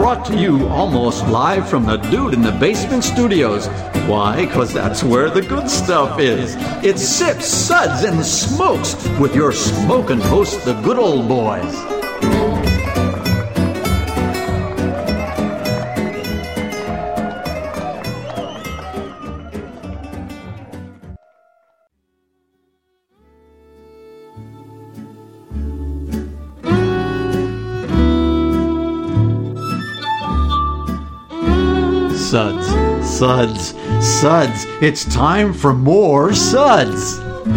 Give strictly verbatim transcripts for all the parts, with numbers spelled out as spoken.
brought to you almost live from the Dude in the Basement studios. Why? Because that's where the good stuff is. It's Sips, Suds, and Smokes with your smoking host, the Good Old Boys. Suds, Suds, Suds. It's time for more Suds.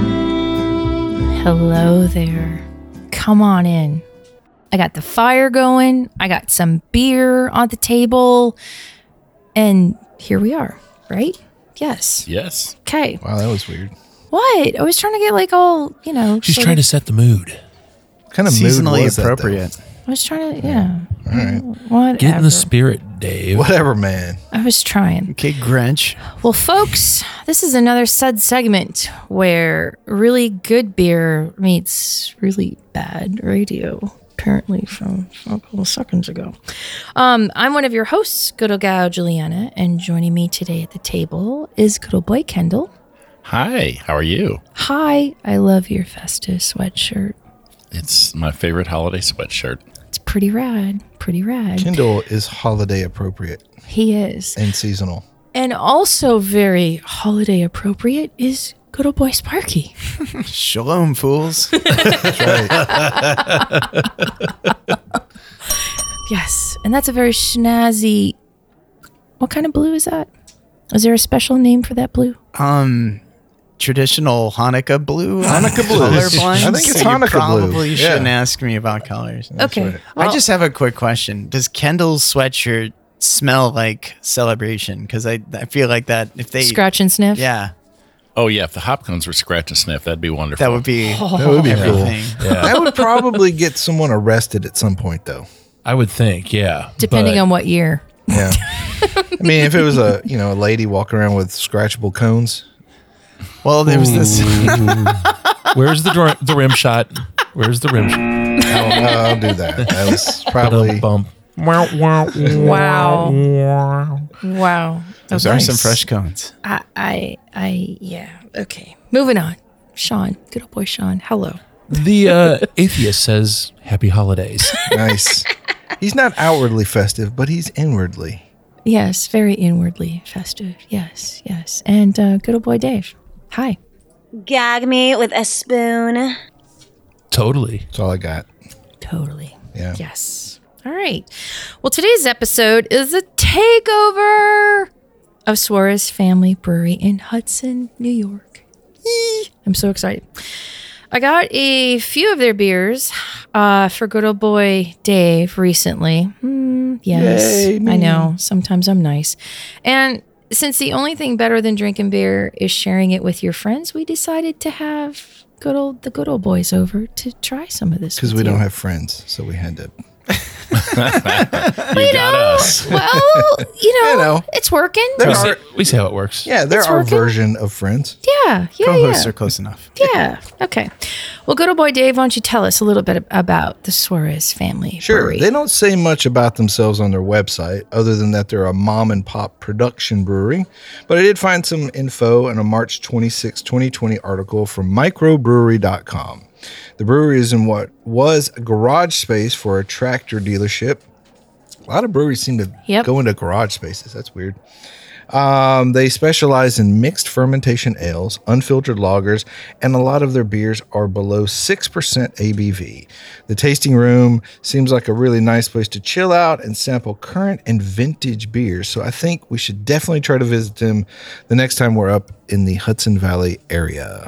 Hello there. Come on in. I got the fire going. I got some beer on the table. And here we are, right? Yes. Yes. Okay. Wow, that was weird. What? I was trying to get like all, you know. She's sort trying of- to set the mood. What kind of Seasonally mood was appropriate. that, I was trying to, yeah. though? All right. Whatever. Get in the spirit, Dave. Whatever, man. I was trying. Okay, Grinch. Well, folks, this is another Sud segment where really good beer meets really bad radio, apparently from a couple of seconds ago. Um, I'm one of your hosts, good old gal Juliana, and joining me today at the table is good old boy Kendall. Hi, how are you? Hi, I love your Festive sweatshirt. It's my favorite holiday sweatshirt. It's pretty rad, pretty rad. Kindle is holiday appropriate He is. and seasonal. And also very holiday appropriate is good old boy Sparky. Shalom, fools. That's right. Yes, and that's a very snazzy. What kind of blue is that? Is there a special name for that blue? um, traditional Hanukkah blue. Hanukkah blue. Colorblind. I think it's So Hanukkah you probably blue. You Yeah. shouldn't ask me about colors. Okay. right. I just have a quick question. Does Kendall's sweatshirt smell like Celebration? Because I, I feel like that if they Scratch and sniff. yeah, Oh, yeah, if the Hopkins were scratch and sniff, that'd be wonderful. that would be That would be cool. everything. That would probably get someone arrested at some point, though. I would think, yeah. Depending But on what year. Yeah. I mean, if it was a you know a lady walking around with scratchable cones. Well, there was this. where's the dr- the rim shot? Where's the rim shot? I'll, I'll do that. That was probably. Bump. Wow. Wow. Those Okay. are some fresh cones. I, I, I, yeah. Okay. Moving on. Sean. Good old boy Sean. Hello. The uh, atheist says, "Happy holidays." Nice. He's not outwardly festive, but he's inwardly. Yes. Very inwardly festive. Yes. Yes. And uh, good old boy Dave. Hi. Gag me with a spoon. Totally. That's all I got. Totally. Yeah. Yes. All right. Well, today's episode is a takeover of Suarez Family Brewery in Hudson, New York. Yee. I'm so excited. I got a few of their beers uh, for good old boy Dave recently. Mm, yes, Yay, me. I know. Sometimes I'm nice. And since the only thing better than drinking beer is sharing it with your friends, we decided to have good old the good old boys over to try some of this. Because with we you. don't have friends, so we had to. You got us. Well, you know, You know. it's working. There We are, see, we see how it works. yeah, there It's are working. version of friends. Yeah, yeah, Co-hosts yeah. are close enough. Yeah. Okay. Well, good old boy Dave, why don't you tell us a little bit about the Suarez family Sure. brewery? They don't say much about themselves on their website other than that they're a mom and pop production brewery. But I did find some info in a March twenty-sixth, twenty twenty article from microbrewery dot com. The brewery is in what was a garage space for a tractor dealership. A lot of breweries seem to Yep. go into garage spaces. That's weird. Um, they specialize in mixed fermentation ales, unfiltered lagers, and a lot of their beers are below six percent A B V. The tasting room seems like a really nice place to chill out and sample current and vintage beers. So I think we should definitely try to visit them the next time we're up in the Hudson Valley area.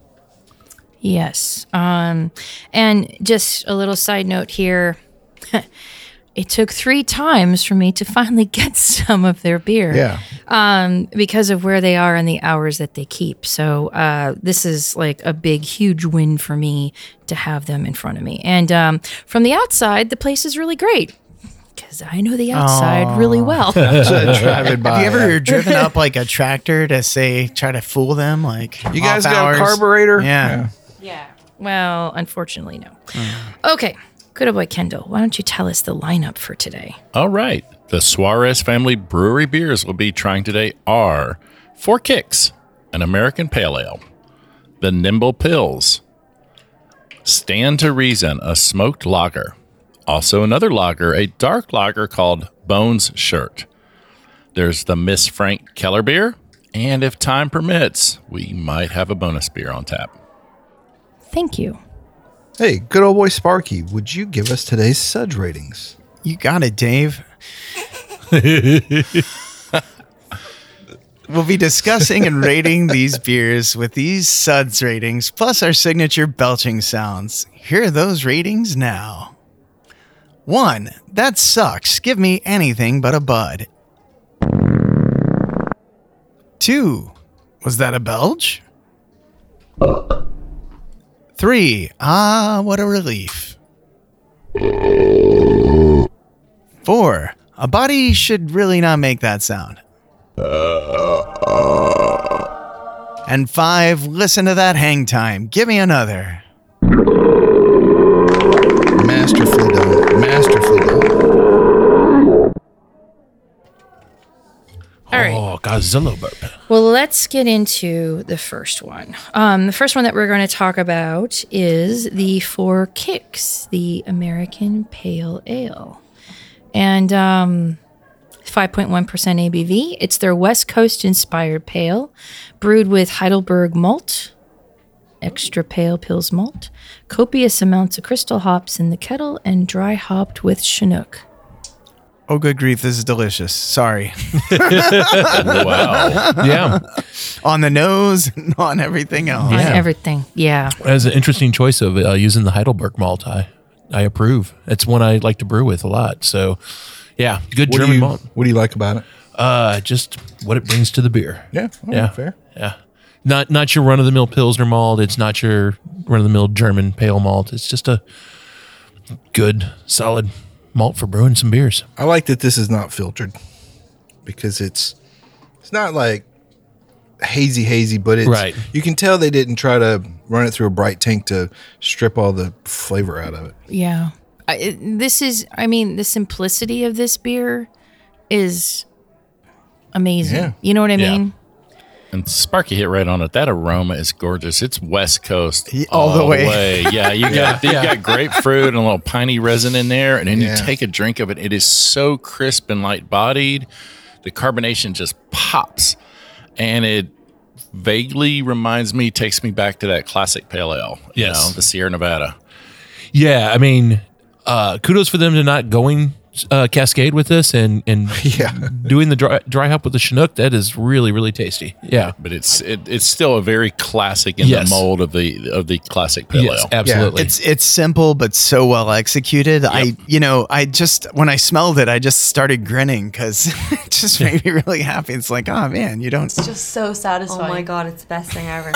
Yes. Um, and just a little side note here. It took three times for me to finally get some of their beer. Yeah. Um, because of where they are and the hours that they keep. So uh, this is like a big, huge win for me to have them in front of me. And um, from the outside, the place is really great because I know the outside really well. Driving by. Have you ever driven up like a tractor to say try to fool them? Like You guys off got hours? a carburetor? Yeah. Yeah. Well, unfortunately, no. Okay. good old boy Kendall, why don't you tell us the lineup for today? All right. The Suarez family brewery beers we'll be trying today are Four Kicks, an American Pale Ale, the Nimble Pills, Stand to Reason, a smoked lager, also another lager, a dark lager called Bones Shirt. There's the Miss Frank Keller beer, and if time permits, we might have a bonus beer on tap. Thank you. Hey, good old boy Sparky, would you give us today's Suds ratings? You got it, Dave. We'll be discussing and rating these beers with these Suds ratings, plus our signature belching sounds. Here are those ratings now. One, that sucks. Give me anything but a bud. Two, was that a belch? Three, ah, what a relief. Four, a body should really not make that sound. And five, listen to that hang time. Give me another. Masterfully done. Masterfully done. All right. Oh, Godzilla burp. Well, let's get into the first one. Um, the first one that we're going to talk about is the Four Kicks, the American Pale Ale. And um, five point one percent A B V. It's their West Coast inspired pale, brewed with Heidelberg malt, extra pale Pils malt, copious amounts of crystal hops in the kettle, and dry hopped with Chinook. Oh, good grief, this is delicious. Sorry. Wow. Yeah. On the nose and on everything else. On Yeah. everything. Yeah. As an interesting choice of uh, using the Heidelberg malt, I, I approve. It's one I like to brew with a lot. So, yeah, good What do, German you, malt. what do you like about it? Uh, just what it brings to the beer. Yeah. oh, Yeah. Fair. Yeah. Not not your run of the mill Pilsner malt. It's not your run of the mill German pale malt. It's just a good, solid malt for brewing some beers. I like that this is not filtered because it's it's not like hazy hazy, but it's Right. you can tell they didn't try to run it through a bright tank to strip all the flavor out of it. Yeah. I, it- this is, I mean, the simplicity of this beer is amazing. Yeah. You know what I Yeah. mean? And Sparky hit right on it. That aroma is gorgeous. It's West Coast Ye- all the way. Yeah, you got you got grapefruit and a little piney resin in there, and then Yeah. you take a drink of it. It is so crisp and light bodied. The carbonation just pops, and it vaguely reminds me, takes me back to that classic pale ale. You Yes. know, the Sierra Nevada. Yeah, I mean, uh, kudos for them to not going uh, Cascade with this and and Yeah. doing the dry, dry hop with the Chinook. That is really really tasty. Yeah. But it's it, it's still a very classic in Yes. the mold of the of the classic pale Yes, ale. absolutely. It's it's simple but so well executed. I you know I just when I smelled it I just started grinning because it just made me really happy. It's like, oh man, you don't. Just so satisfying. Oh my god, it's the best thing ever.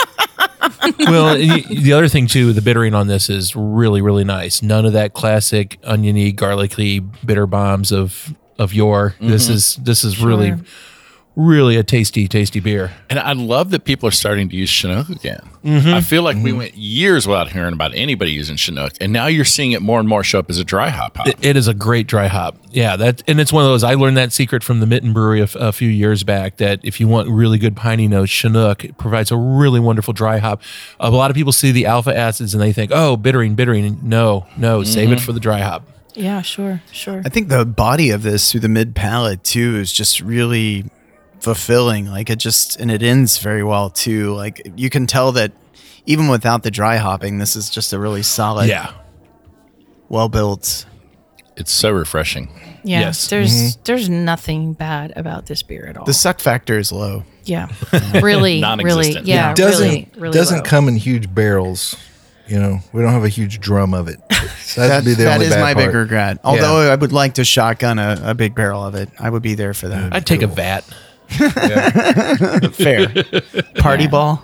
Well, y- the other thing too, the bittering on this is really, really nice. None of that classic oniony, garlicky bitter bombs of of yore. This is this is really, really a tasty, tasty beer. And I love that people are starting to use Chinook again. I feel like we went years without hearing about anybody using Chinook, and now you're seeing it more and more show up as a dry hop hop. It, it is a great dry hop. Yeah, that and it's one of those. I learned that secret from the Mitten Brewery a, f- a few years back. That if you want really good piney notes, Chinook provides a really wonderful dry hop. A lot of people see the alpha acids and they think, oh, bittering, bittering. No, no, save it for the dry hop. Yeah, sure, sure. I think the body of this through the mid palate too is just really fulfilling. Like it just and it ends very well too. Like you can tell that even without the dry hopping, this is just a really solid, Yeah. well built. It's so refreshing. Yeah, Yes. there's there's nothing bad about this beer at all. The suck factor is low. yeah, really, really, Non-existent. yeah, doesn't really, really doesn't low. come in huge barrels. You know, we don't have a huge drum of it. So that'd That, be the that only is bad my part. big regret. Although I would like to shotgun a, a big barrel of it. I would be there for that. I'd take a vat. Fair. Party ball.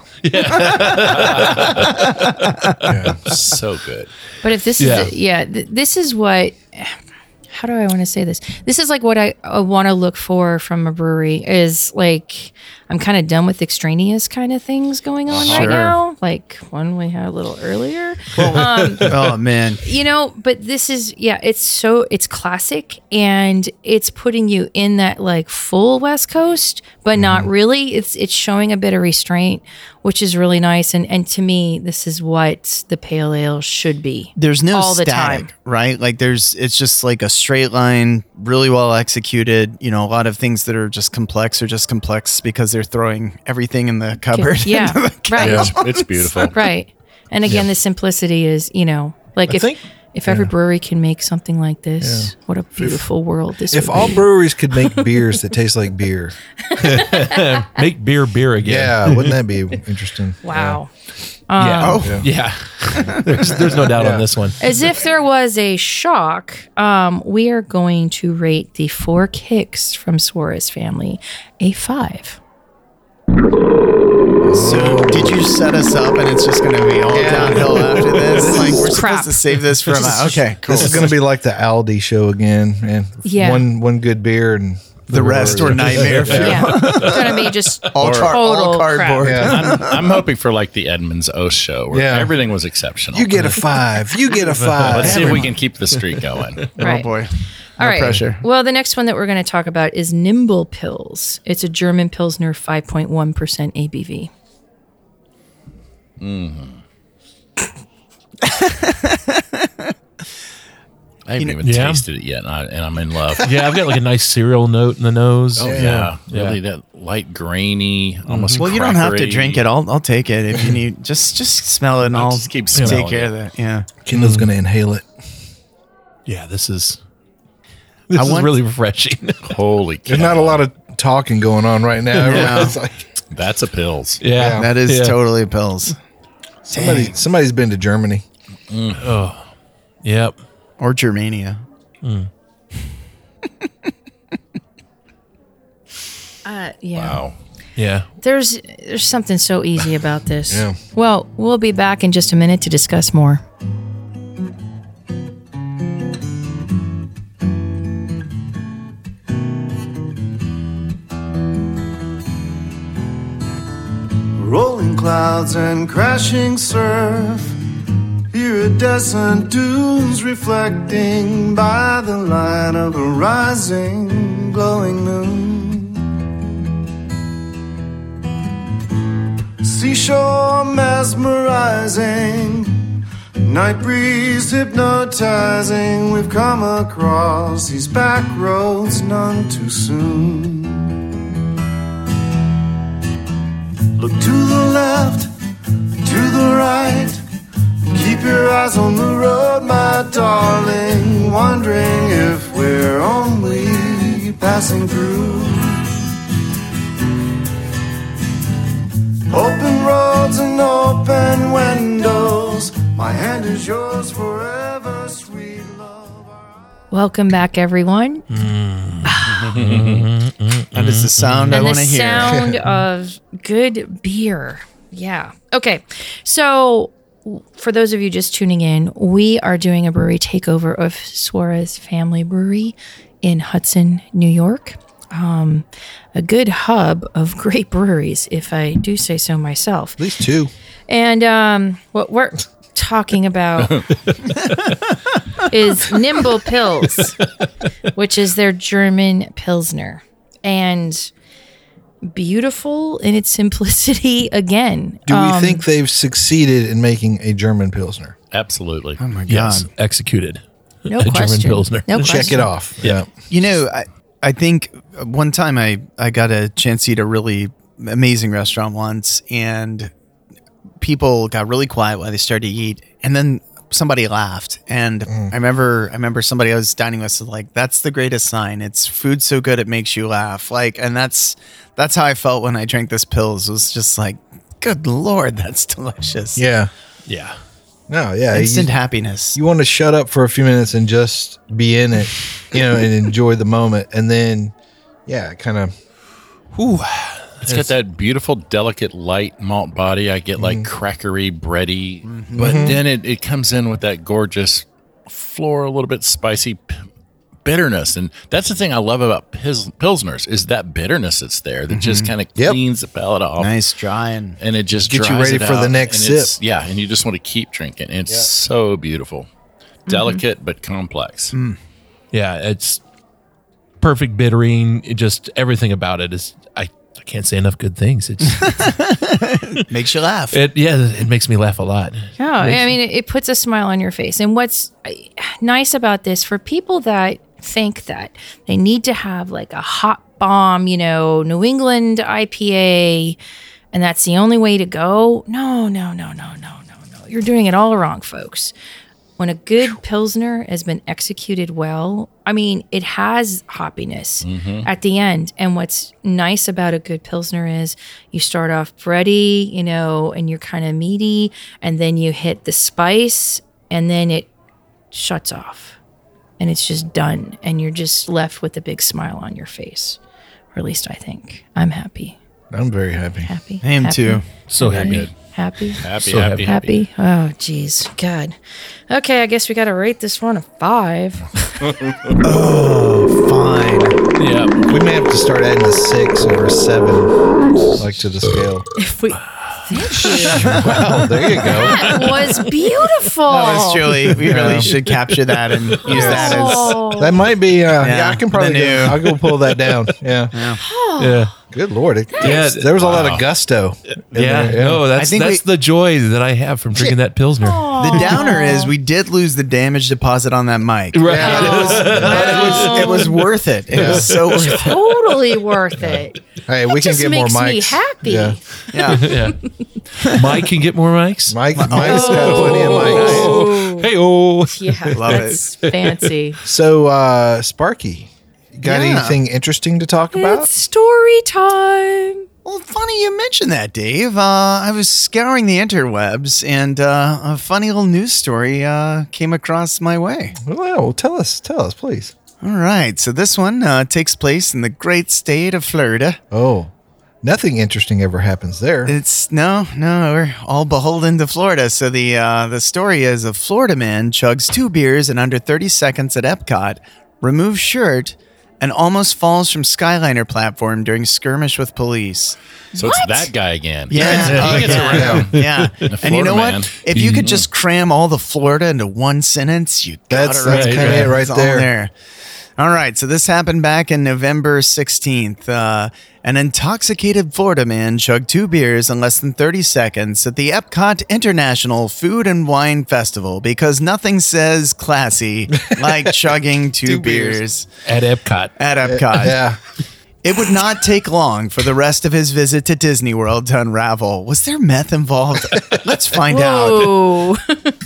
So good. But if this Yeah. is, yeah, th- this is what how do I want to say this? This is like what I, I want to look for from a brewery is like, I'm kind of done with extraneous kind of things going on Sure. right now. Like one we had a little earlier. Oh man. You know, but this is, yeah, it's so, it's classic and it's putting you in that like full West Coast, but not really. It's, it's showing a bit of restraint, which is really nice. And, and to me, this is what the pale ale should be. There's no all the static, time. right? Like there's, it's just like a straight line, really well executed. You know, a lot of things that are just complex are just complex because they're throwing everything in the cupboard. Yeah, into the right. Yeah, it's beautiful. Right. And again, the simplicity is, you know, like I if, think- if every brewery can make something like this, what a beautiful world this If would all be. breweries could make beers that taste like beer, Make beer beer again. yeah, wouldn't that be interesting? Wow. Yeah. Oh. yeah. there's, there's no doubt Yeah. on this one. As if there was a shock, um, we are going to rate the four kicks from Suarez family a five. So did you set us up and it's just going to be all downhill after this? Like we're Crap. supposed to save this for a Okay, cool. This is going to be like the Aldi show again, man. Yeah. One one good beer and the rest were nightmare food. Yeah. It's going to be just All, car- total all cardboard. crap. I'm, I'm hoping for like the Edmonds Oast show where Yeah. everything was exceptional. You get a five. You get a five. Let's see if we can keep the streak going. Right. Oh boy. All right. pressure. Well, the next one that we're going to talk about is Nimble Pils. It's a German Pilsner, five point one percent A B V. I haven't even Yeah. tasted it yet, and, I, and I'm in love. Yeah, I've got like a nice cereal note in the nose. Oh yeah, really that light grainy, almost. Well, you don't have to crackery. drink it. I'll I'll take it if you need. Just just smell it and I'll I'll just keep take smelling care it. of that. Yeah. Kendall's going to inhale it. Yeah, this is this I is want- really refreshing. Holy cow! There's not a lot of talking going on right now. Yeah. It's like, That's a pills. yeah, That is yeah. totally pills. somebody, somebody's been to Germany. Yep. Or Germania. Uh, yeah. Wow. Yeah. There's there's something so easy about this. Yeah. Well, we'll be back in just a minute to discuss more. Rolling clouds and crashing surf. Iridescent dunes reflecting by the light of the rising, glowing moon. Seashore mesmerizing, night breeze hypnotizing. We've come across these back roads none too soon. Look to the left, to the right. Keep your eyes on the road, my darling. Wondering if we're only passing through. Open roads and open windows. My hand is yours forever, sweet love. Welcome back, everyone. That is the sound I And want the to hear. sound of good beer. Yeah. Okay. So, for those of you just tuning in, we are doing a brewery takeover of Suarez Family Brewery in Hudson, New York. Um, a good hub of great breweries, if I do say so myself. At least two. And um, what we're talking about is Nimble Pils, which is their German Pilsner. And beautiful in its simplicity again. Do we Um, think they've succeeded in making a German Pilsner? Absolutely. Oh my God. Yes. Executed. No a German question. Pilsner. No Check question. it off. Yeah. You know, I, I think one time I, I got a chance to eat a really amazing restaurant once, and people got really quiet while they started to eat, and then somebody laughed. And I remember I remember somebody I was dining with said, like, that's the greatest sign. It's food so good it makes you laugh. Like, and that's that's how I felt when I drank this pills. It was just like, good Lord, that's delicious. Yeah. Yeah. No, yeah. Instant you, happiness. you want to shut up for a few minutes and just be in it, you know, and enjoy the moment. And then, yeah, kind of. Ooh. It's got that beautiful, delicate, light malt body. I get like crackery, bready, but then it, it comes in with that gorgeous floral, a little bit spicy p- bitterness. And that's the thing I love about Pils- Pilsners is that bitterness that's there that just kind of Yep. cleans the palate off. Nice dry and And it just Get you dries ready it for the out, next and it's- sip. Yeah, and you just want to keep drinking. It's so beautiful. Delicate but complex. Yeah, it's perfect bittering. It just everything about it is. I, I can't say enough good things. It's makes you laugh. it. Yeah, it makes me laugh a lot. Oh, I mean, it, it puts a smile on your face. And what's uh, nice about this for people that think that they need to have like a hot bomb, you know, New England I P A, and that's the only way to go. No, no, no, no, no, no, no. You're doing it all wrong, folks. When a good Pilsner has been executed well, I mean, it has hoppiness at the end. And what's nice about a good Pilsner is you start off bready, you know, and you're kind of meaty, and then you hit the spice, and then it shuts off. And it's just done. And you're just left with a big smile on your face. Or at least I think. I'm happy. I'm very happy. Happy. I am happy, too. So happy. happy. Happy. Happy, So happy, happy. happy. Happy? Oh, geez. God. Okay, I guess we got to rate this one a five. Fine. Yeah, We may have to start adding a six or a seven, like to the scale. If we. Wow, there you go. That was beautiful. That was Julie. We really should capture that and use that as. Oh. That might be. Uh, yeah, Yeah, I can probably. the Go, new- I'll go pull that down. Yeah. yeah, Good lord. It, Yeah, there was a lot of gusto. in yeah. there, No, that's I think that's we- the joy that I have from drinking that Pilsner. The downer is we did lose the damage deposit on that mic. Right. But it was, but it was, it was worth it. It was so worth it. Totally worth it. Hey, we It can just get more makes me mics. happy. Yeah. Yeah. Yeah. Mike can get more mics. Mike, Mike's got plenty of mics. Oh, Hey, oh. yeah. Love That's fancy. So, uh, Sparky, you got Yeah. anything interesting to talk about? It's story time. Well, funny you mentioned that, Dave. Uh, I was scouring the interwebs, and uh, a funny little news story uh, came across my way. Well, tell us, tell us, please. All right, so this one uh, takes place in the great state of Florida. Oh, nothing interesting ever happens there. It's no, no, we're all beholden to Florida. So the uh, the story is a Florida man chugs two beers in under thirty seconds at Epcot, removes shirt, and almost falls from Skyliner platform during skirmish with police. So it's that guy again. Yeah, He gets yeah. around. Yeah, The and you know Florida what? man. If you could just cram all the Florida into one sentence, you got That's- it right. that's kinda there. it right It's all there. All right, so this happened back in November sixteenth. Uh, an intoxicated Florida man chugged two beers in less than thirty seconds at the Epcot International Food and Wine Festival because nothing says classy like chugging two, Two beers. beers At Epcot. at Epcot. Yeah. It would not take long for the rest of his visit to Disney World to unravel. Was there meth involved? Let's find out. Whoa.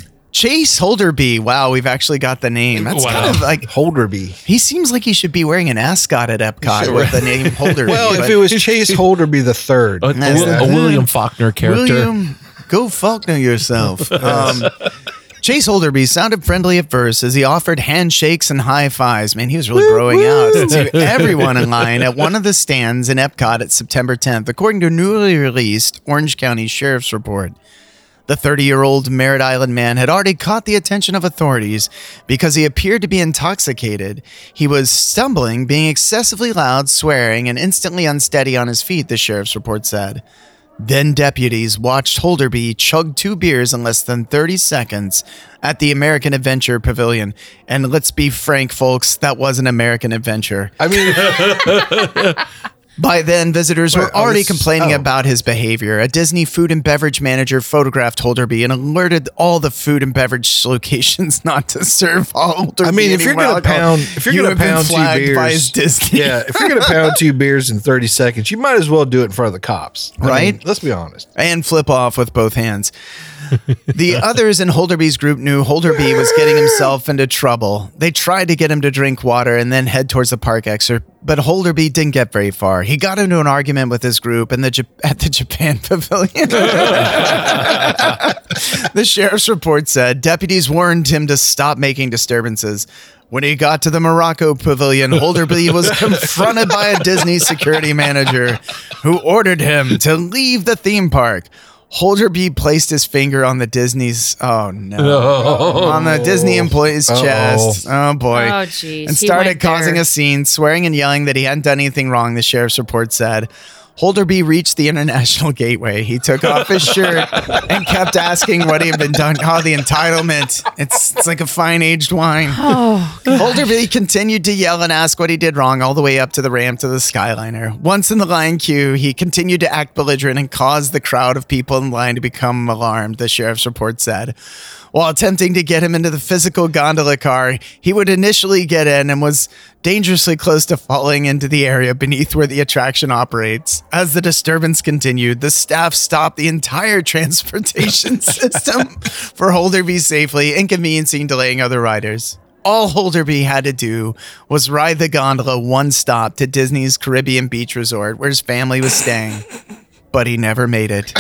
Chase Holderby. Wow, we've actually got the name. That's Wow. kind of like Holderby. he seems like he should be wearing an ascot at Epcot Sure. with the name Holderby. Well, if but it was Chase Holderby the third. A, a, That's Will- that. a William Faulkner character. William, go Faulkner yourself. Um, Chase Holderby sounded friendly at first as he offered handshakes and high fives. Man, he was really growing out to everyone in line at one of the stands in Epcot at September tenth, according to a newly released Orange County Sheriff's report. The thirty-year-old Merritt Island man had already caught the attention of authorities because he appeared to be intoxicated. He was stumbling, being excessively loud, swearing, and instantly unsteady on his feet, the sheriff's report said. Then deputies watched Holderby chug two beers in less than thirty seconds at the American Adventure Pavilion. And let's be frank, folks, that was an American Adventure. I mean, By then, visitors were Wait, I already was- complaining oh. about his behavior. A Disney food and beverage manager photographed Holderby and alerted all the food and beverage locations not to serve Holderby. I mean, if you're any gonna alcohol. pound, if you're You gonna have been pound two flagged beers, by his Disney. yeah, if you're gonna pound two beers in thirty seconds, you might as well do it in front of the cops, I Right? mean, let's be honest. and flip off with both hands. The others in Holderby's group knew Holderby was getting himself into trouble. They tried to get him to drink water and then head towards the park exit, but Holderby didn't get very far. He got into an argument with his group in the Jap- at the Japan Pavilion. The sheriff's report said deputies warned him to stop making disturbances. When he got to the Morocco Pavilion, Holderby was confronted by a Disney security manager who ordered him to leave the theme park. Holderby placed his finger on the Disney's oh no, on the Disney employee's Uh-oh. chest. Oh boy. Oh, jeez. And He started went causing there. a scene, swearing and yelling that he hadn't done anything wrong, the sheriff's report said. Holderby reached the international gateway. He took off his shirt and kept asking what he had been done. Oh, the entitlement. It's, it's like a fine aged wine. Oh, Holderby continued to yell and ask what he did wrong all the way up to the ramp to the Skyliner. Once in the line queue, he continued to act belligerent and caused the crowd of people in line to become alarmed, the sheriff's report said. While attempting to get him into the physical gondola car, he would initially get in and was dangerously close to falling into the area beneath where the attraction operates. As the disturbance continued, the staff stopped the entire transportation system for Holderby safely, inconveniencing and delaying other riders. All Holderby had to do was ride the gondola one stop to Disney's Caribbean Beach Resort, where his family was staying. But he never made it.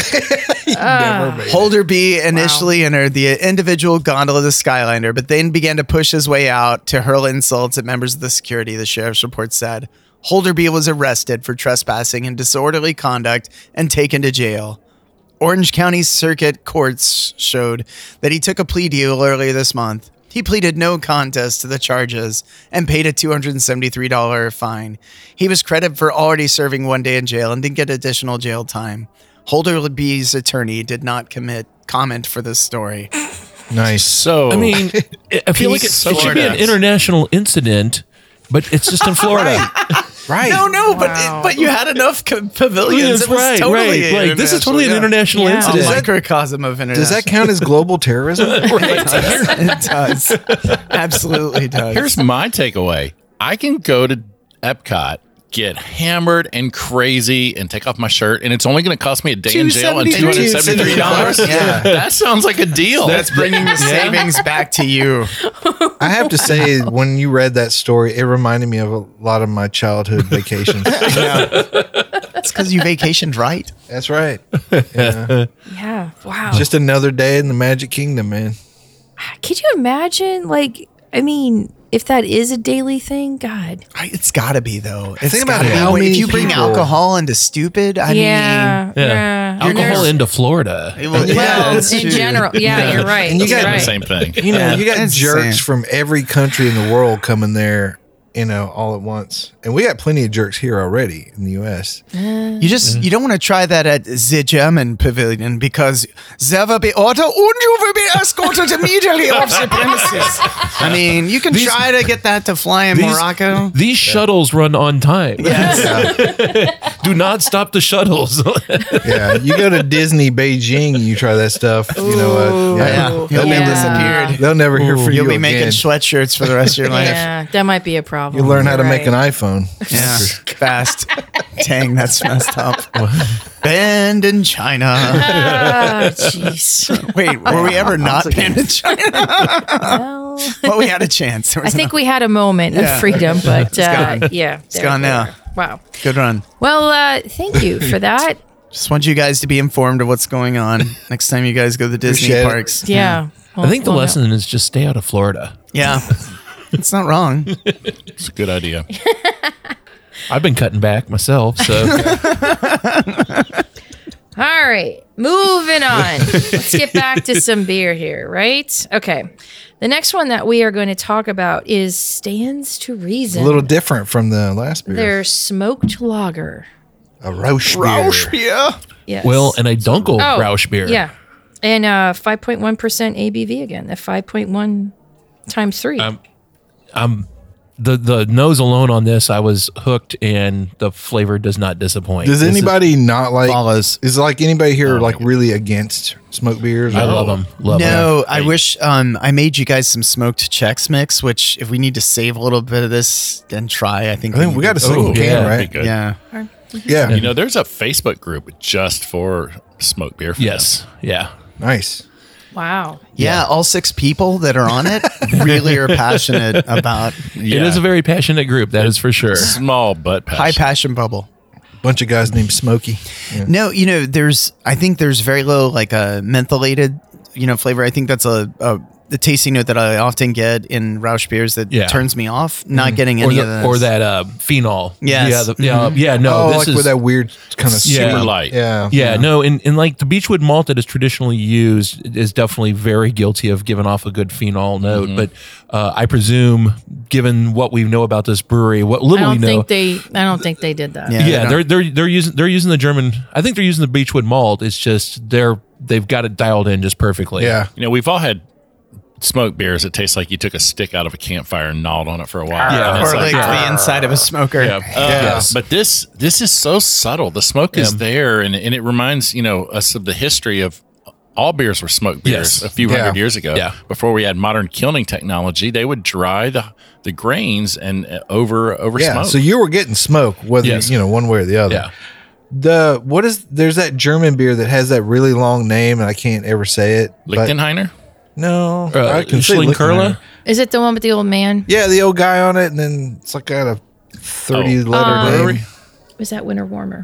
Never made it. Holderby initially entered the individual gondola of the Skyliner, but then began to push his way out to hurl insults at members of the security, the sheriff's report said. Holderby was arrested for trespassing and disorderly conduct and taken to jail. Orange County Circuit Courts showed that he took a plea deal earlier this month. He pleaded no contest to the charges and paid a two hundred seventy-three dollars fine. He was credited for already serving one day in jail and didn't get additional jail time. Holderby's attorney did not commit comment for this story. Nice. So I mean, I feel like it, Peace, it should be an Florida. international incident, but it's just in Florida. Right. No, no, but Wow. it, but you had enough co- pavilions. Yes, It was right, totally right. Like, this is totally an international Yeah. A incident. microcosm of international. Does that count as global terrorism? It does. It does. Absolutely does. here's my takeaway. I can go to Epcot, get hammered and crazy and take off my shirt, and it's only going to cost me a day in jail and two hundred seventy-three dollars. Yeah. That sounds like a deal. That's bringing the savings back to you. I have to say, when you read that story, it reminded me of a lot of my childhood vacations. It's because you vacationed right. That's right. Yeah. yeah. Wow. Just another day in the Magic Kingdom, man. Could you imagine, like, I mean, if that is a daily thing, God. I- It's got to be though. It's Think about gotta be. how If many you bring people- alcohol into stupid, I yeah. mean, Yeah. Yeah. And Alcohol there's- into Florida. well, yeah, Well, that's in true. general. Yeah, you're right. And you You're got- the right. same thing. You know, you got It's jerks insane. from every country in the world coming there, you know, all at once. And we got plenty of jerks here already in the U S. You just you don't want to try that at the German pavilion because there will be order and you will be escorted immediately off the premises. I mean, you can try to get that to fly in These- Morocco. These shuttles run on time. Yes. Do not stop the shuttles. Yeah. You go to Disney Beijing and you try that stuff, you know what? Yeah. Ooh. You'll be Yeah. disappeared. They'll never hear from You'll you be making again. sweatshirts for the rest of your life. Yeah, that might be a problem. You learn how to You're make an right. iPhone. Yeah, fast. Dang, that's messed up. Banned in China. Ah, jeez. Wait, were we ever not banned in China? Well, Well, we had a chance. There I was think we had a moment Yeah. of freedom, but uh, gone. yeah, It's gone now. Wow. a good run. Well, uh, thank you for that. Just want you guys to be informed of what's going on next time you guys go to the Disney Appreciate it. parks. Yeah. I think the Well, lesson is just stay out of Florida. Yeah. It's not wrong. It's a good idea. I've been cutting back myself, so All right, moving on. Let's get back to some beer here, right? Okay. The next one that we are going to talk about is Stands to Reason. A little different from the last beer. Their smoked lager. a Rausch beer. Rausch beer. Yes. well, and a Dunkel Oh, Rausch beer. Yeah. And uh, five point one percent A B V again. The five point one times three. Um, Um, the the nose alone on this, I was hooked, and the flavor does not disappoint. Does This is- anybody not like? Follows. Is like anybody here like really against smoked beers? I or- love them. Love them. No, I wish um, I made you guys some smoked Chex Mix, which if we need to save a little bit of this and try, I think I think we need got a to- single Oh, can, yeah. right? Good. Yeah. Yeah. You know, there's a Facebook group just for smoked beer. fans. Yes. Yeah. Nice. wow. yeah. All six people that are on it really are passionate about Yeah. It is a very passionate group. That is for sure. Small but high passionate. passion bubble. Bunch of guys named Smokey. Yeah. No, you know, there's I think there's very low like a mentholated, you know, flavor. I think that's a, a the tasting note that I often get in Rausch beers that Yeah. turns me off. Not getting or, any the- of this. or that uh, phenol. Yes. Yeah. The, yeah. Yeah. No. oh, this like is with that weird kind of Yeah. Super light. Yeah. Yeah, no, and, and like the Beechwood malt that is traditionally used is definitely very guilty of giving off a good phenol note. Mm-hmm. But uh, I presume, given what we know about this brewery, what I little we don't know, think they. I don't think they did that. Yeah. yeah, they they're they're they're using they're using the German. I think they're using the Beechwood malt. It's just they're they've got it dialed in just perfectly. Yeah. You know, we've all had smoked beers that taste like you took a stick out of a campfire and gnawed on it for a while. Yeah. And it's or like like, the inside of a smoker. Yeah. Uh, Yes. But this this is so subtle. The smoke is Yeah. there, and, and it reminds you know us of the history of all beers were smoked beers Yes. a few Yeah. hundred years ago. Yeah. Before we had modern kilning technology, they would dry the the grains and uh, over over Yeah. smoke. So you were getting smoke, whether Yes. you know one way or the other. Yeah. The what is there's that German beer that has that really long name and I can't ever say it. but- Lichtenheiner. No, Uh, I can say Schlinkkerla? Lichtenheiner. Is it the one with the old man? Yeah, the old guy on it, and then it's like got a thirty Oh. letter Um, name. Was that Winter Warmer?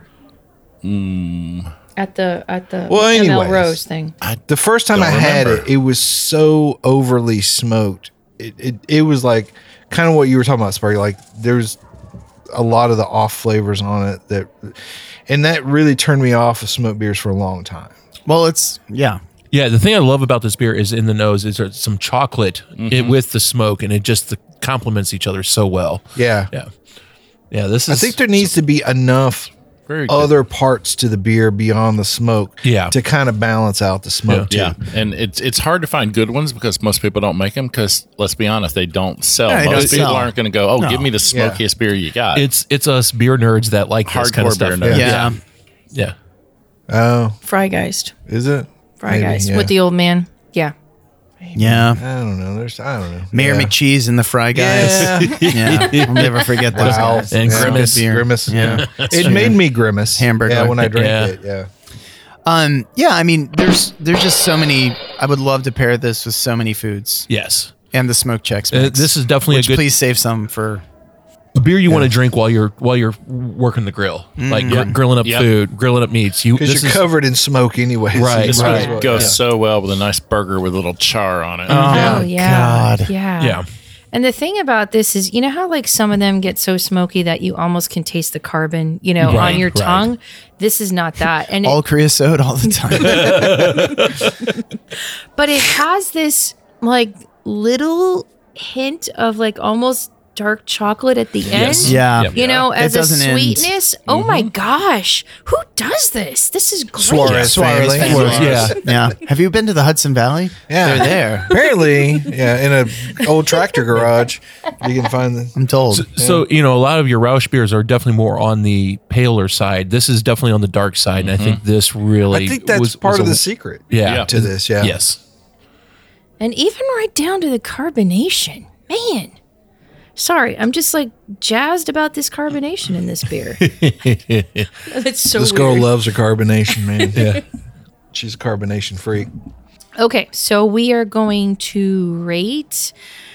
At the at the Well, M L anyways. Rose thing. The first time Don't I had remember. it, it was so overly smoked. It it, it was like kind of what you were talking about, Sparky. Like there's a lot of the off flavors on it that, and that really turned me off of smoked beers for a long time. Well, it's yeah. Yeah, the thing I love about this beer is in the nose is there's some chocolate Mm-hmm. it, with the smoke, and it just the, complements each other so well. Yeah, Yeah, yeah. This I is. think there needs to be enough Very good. other parts to the beer beyond the smoke, Yeah. to kind of balance out the smoke Yeah, too. and it's it's hard to find good ones because most people don't make them. Because let's be honest, they don't sell. Yeah, they most don't people sell. aren't going to go, "Oh, No. give me the smokiest beer you got." It's it's us beer nerds that like this kind Hardcore of stuff. beer nerds. Yeah. yeah. Oh, Frygeist. is it? Frygeist Maybe, yeah. with the old man. Yeah. Yeah. I don't know. There's I don't know. Mayor yeah. McCheese and the Fry guys. Yeah. Yeah. I'll never forget those Wow. guys. And Some good Grimace. beer. Grimace. Yeah. It made me grimace. Hamburger. Yeah, when I drank Yeah. it. Yeah. Um, yeah, I mean, there's there's just so many. I would love to pair this with so many foods Yes. and the smoke checks. Uh, Mix, this is definitely a which good- Please save some for. A beer you want to drink while you're while you're working the grill, like gr- grilling up Yep. food, grilling up meats. You Because this you're is- covered in smoke anyway. so Right, you this might would as well- go yeah. so well with a nice burger with a little char on it. Oh, yeah. God. Yeah. Yeah. And the thing about this is, you know how like some of them get so smoky that you almost can taste the carbon, you know, Right, on your right. tongue. This is not that. And All it, creosote all the time. but it has this like little hint of like almost dark chocolate at the Yes. end. Yeah. Yep. You know, It as a doesn't end. sweetness. Oh my gosh. Who does this? This is great. Suarez Suarez family. family. Yeah. Yeah. Have you been to the Hudson Valley? Yeah. They're there. Apparently, yeah, in a old tractor garage, you can find the. I'm told. So you know, a lot of your Rausch beers are definitely more on the paler side. This is definitely on the dark side, and I think this really. I think that's was, part was of a- the secret. Yeah. To this, yeah. Yes. And even right down to the carbonation. Man. Sorry, I'm just like jazzed about this carbonation in this beer. It's so This girl weird. loves her carbonation, man. yeah. She's a carbonation freak. Okay, so we are going to rate.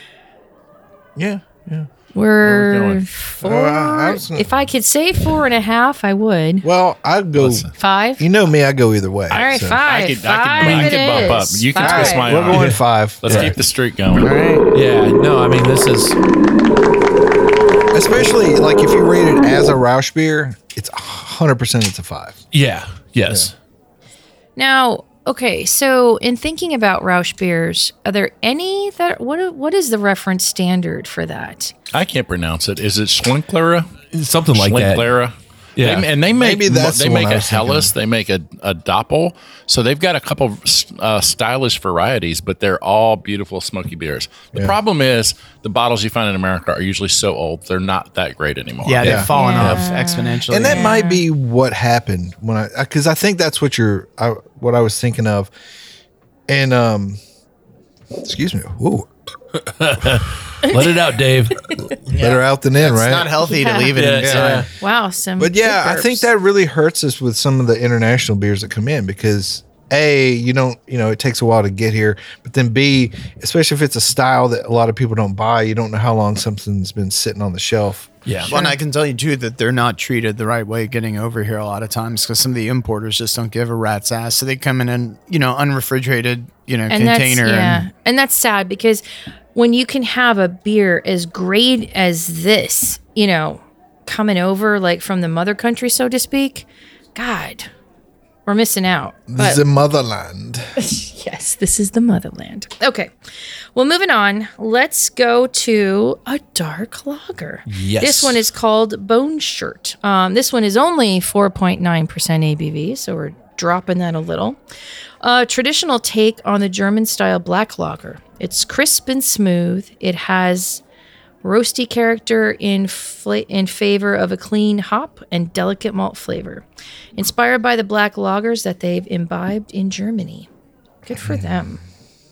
Yeah, yeah. We're going? four. Oh, I- I was gonna- if I could say four and a half, I would. Well, I'd go. Five. You know me, I go either way. All right, so. five. I could- I could- five I it could bump up. is. You can Five. twist my We're arm. going five. Let's Yeah. keep the streak going. Yeah. No, I mean this is. Especially like if you rate it as a Rausch beer, it's one hundred percent it's a five. Yeah. Yes. Now, okay, so in thinking about Rausch beers, are there any that what what is the reference standard for that? I can't pronounce it. Is it Schlinkler? Something like that. Schlinkler? Yeah. They- and they make Maybe that's they the one make I a was thinking Helles, of. they make a, a Doppel. So they've got a couple of uh, stylish varieties, but they're all beautiful smoky beers. The Yeah. problem is the bottles you find in America are usually so old they're not that great anymore. Yeah, they've Yeah. fallen Yeah. off exponentially. And that might be what happened when I, because I think that's what you're, I, what I was thinking of. And, um, excuse me. Ooh, Let it out, Dave. better out than in, it's right? not healthy to leave it Yeah, inside. Wow, some But yeah, good I think burps. that really hurts us with some of the international beers that come in because A, you don't, you know, it takes a while to get here. But then B, especially if it's a style that a lot of people don't buy, you don't know how long something's been sitting on the shelf. Yeah. Well, and I can tell you too that they're not treated the right way getting over here a lot of times because some of the importers just don't give a rat's ass. So they come in and, you know, unrefrigerated, you know, and container. That's, yeah. And, and that's sad because when you can have a beer as great as this, you know, coming over like from the mother country, so to speak, God, we're missing out. But, the motherland. yes, this is the motherland. Okay. Well, moving on, let's go to a dark lager. Yes. This one is called Bone Shirt. Um, this one is only four point nine percent A B V, so we're dropping that a little. A traditional take on the German-style black lager. It's crisp and smooth. It has roasty character in fla- in favor of a clean hop and delicate malt flavor. Inspired by the black lagers that they've imbibed in Germany. Good for them.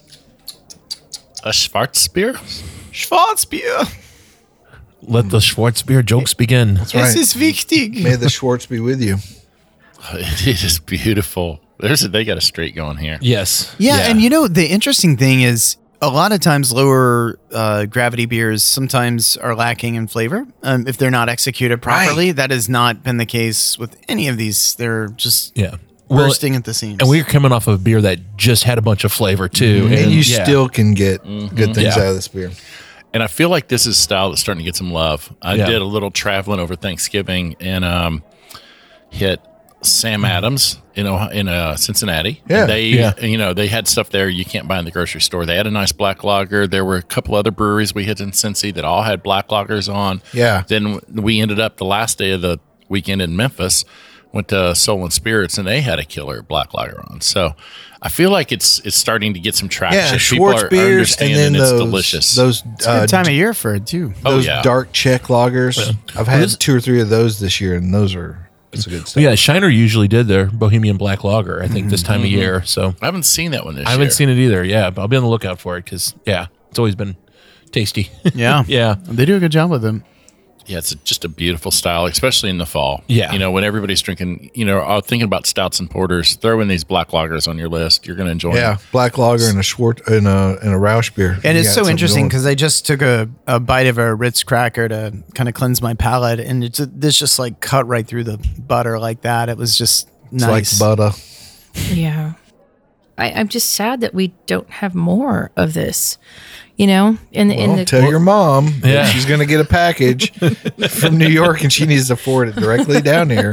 A Schwarzbier? Schwarzbier. Let the Schwarzbier jokes begin. That's Es right. ist wichtig. May the Schwartz be with you. It is beautiful. There's a, they got a straight going here. Yes. Yeah, and you know, the interesting thing is a lot of times lower uh, gravity beers sometimes are lacking in flavor um, if they're not executed properly. Right. That has not been the case with any of these. They're just Yeah. Well, bursting at the seams. and we're coming off of a beer that just had a bunch of flavor too. And, you yeah. still can get good things Yeah. out of this beer. And I feel like this is a style that's starting to get some love. I Yeah. did a little traveling over Thanksgiving and um, hit Sam Adams in Ohio, in uh, Cincinnati. Yeah. They, Yeah. you know, they had stuff there you can't buy in the grocery store. They had a nice black lager. There were a couple other breweries we hit in Cincy that all had black lagers on. Yeah. Then we ended up the last day of the weekend in Memphis, went to Soul and Spirits, and they had a killer black lager on. So I feel like it's it's starting to get some traction. Yeah, People Schwartz are, are beers, and understanding then it's those delicious. those it's a uh, good time of year for it too. Oh, those yeah. dark Czech lagers. I've had this- two or three of those this year, and those are it's a good stuff. Yeah, Shiner usually did their Bohemian Black Lager, I think, this time of year. So I haven't seen that one this I haven't year. seen it either. Yeah, but I'll be on the lookout for it because, yeah, it's always been tasty. Yeah. yeah. They do a good job with them. Yeah, it's just a beautiful style, especially in the fall. Yeah. You know, when everybody's drinking, you know, uh, thinking about stouts and porters, throw in these black lagers on your list. You're going to enjoy Yeah, them. black lager and a Schwartz and a and a Rausch beer. And You it's got so something interesting going. because I just took a, a bite of a Ritz cracker to kind of cleanse my palate, and it's this just like cut right through the butter like that. It was just it's nice. like butter. Yeah. I, I'm just sad that we don't have more of this. You know, in the in Well, the tell your mom that Yeah. she's going to get a package from New York, and she needs to forward it directly down here.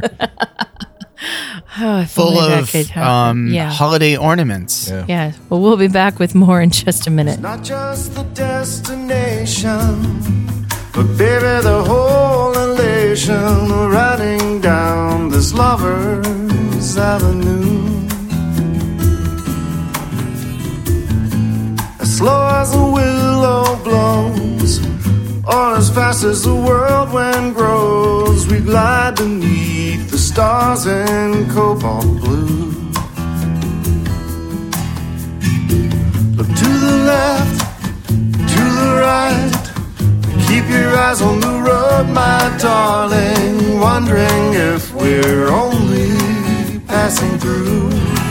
Oh, if Full only that of could happen. um, yeah. holiday ornaments. Yeah. Yeah. Well, we'll be back with more in just a minute. Not just the destination, but baby, the whole elation of riding down this lover's avenue. As slow as a willow blows, or as fast as the world wind grows, we glide beneath the stars in cobalt blue. Look to the left, to the right, keep your eyes on the road, my darling, wondering if we're only passing through.